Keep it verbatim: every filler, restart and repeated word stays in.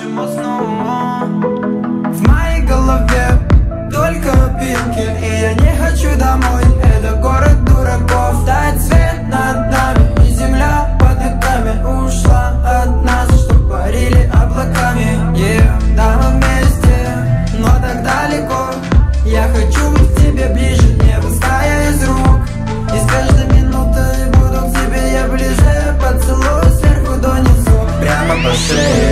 нашему сну. В моей голове только пинки, и я не хочу домой. Это город дураков. Тает свет над нами, и земля под ногами ушла от нас, чтоб парили облаками. Yeah, да, мы вместе, но так далеко. Я хочу быть к тебе ближе, не выпуская из рук. И с каждой минутой буду к тебе я ближе. Поцелуй сверху донизу, прямо по шее.